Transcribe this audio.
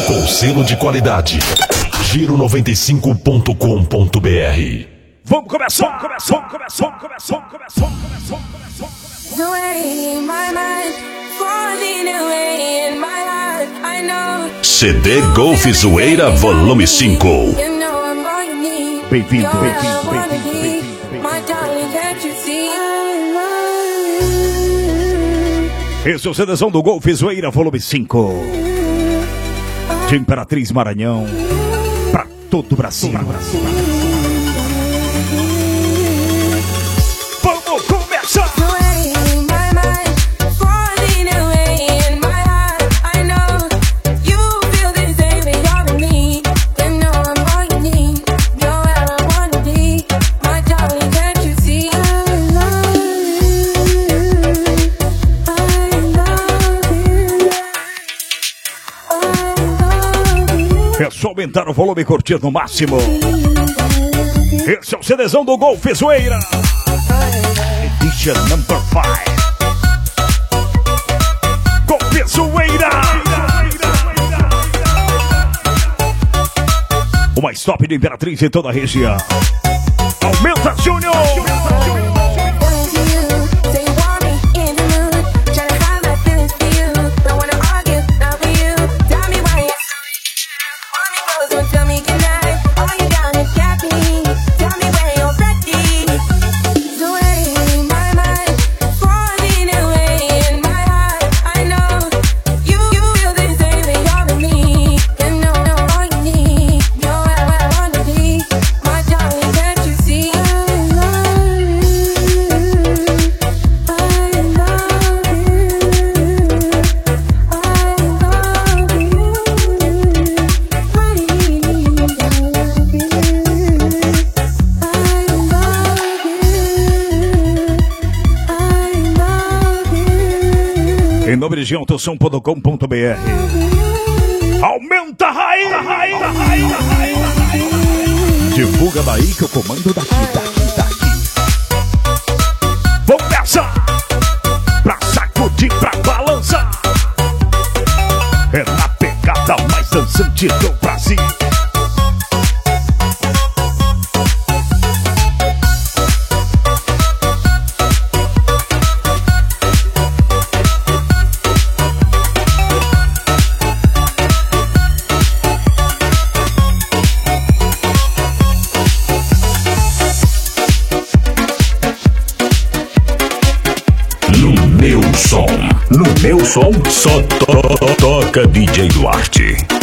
com selo de qualidade. Giro95.com.br. Vamos começar. CD Golf Zoeira Volume 5. Bem-vindo. Esse é o CDzão do Golf Zoeira Volume 5. De Imperatriz Maranhão pra todo o Brasil. Vamos começar! É só aumentar o volume e curtir no máximo. Esse é o CDzão do Golf Zoeira Edition Number 5. Golf Zoeira, o mais top de Imperatriz em toda a região. Aumenta, Júnior! Em nome de Giantosom.com.br. Aumenta a raiz. Divulga daí que eu comando daqui. Vamos nessa! Pra sacudir, pra balançar. É na pegada mais dançante do Brasil. No meu som, só toca DJ Duarte.